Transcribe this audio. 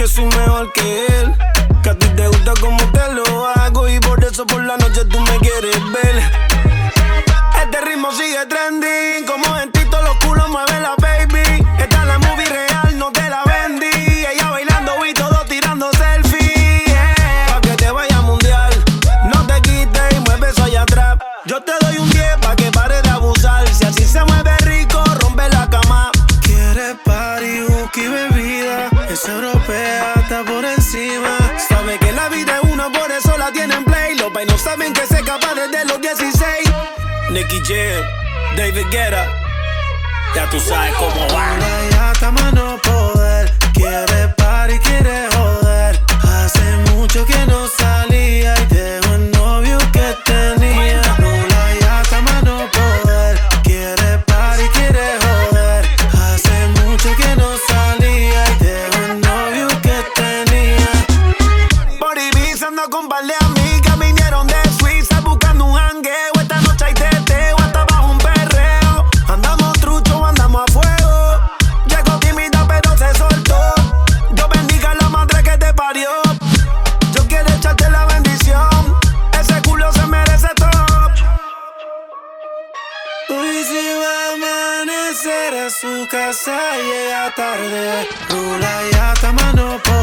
que soy mejor que él. Que a ti te gusta como te lo hago y por eso por la noche tú me quieres ver. Este ritmo sigue trending, como en Tito los culos mueve la baby. Esta es la movie real, no te la vendí. Ella bailando y todos tirando selfie, pa' que te vaya mundial. No te quites y mueve eso allá atrás. Yo te doy un 10 pa' que pare de abusar. Si así se mueve rico, rompe la cama. Quiere party, whisky, bebida. Es europea, está por encima. Sabe que la vida es una, por eso la tiene en play. Los pais no saben que se capaz desde los 16. Nicky Jam, David Guetta, ya tú sabes cómo va. Ya está más no poder. Quiere party, quiere joder. Hace mucho que no salía y dejó el novio que tenía. Rula ya está más no poder. Quiere party, quiere joder. Hace mucho que no salía y dejó el novio que tenía. Por Ibiza ando con par de amigas, vinieron de Suiza buscando un jangueo. Esta noche hay teteo hasta bajo un perreo. Andamos trucho, andamos a fuego. Llegó tímida pero se soltó. Dios bendiga a la madre que te parió. Yo quiero echarte la bendición. Ese culo se merece todo. Hoy si va a amanecer a su casa llega tarde. Rula ya está mano por